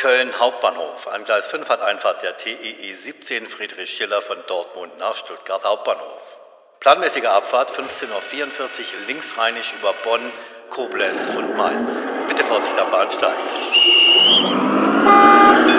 Köln Hauptbahnhof. An Gleis 5 hat Einfahrt der TEE 17 Friedrich Schiller von Dortmund nach Stuttgart Hauptbahnhof. Planmäßige Abfahrt 15:44 Uhr linksrheinisch über Bonn, Koblenz und Mainz. Bitte Vorsicht am Bahnsteig.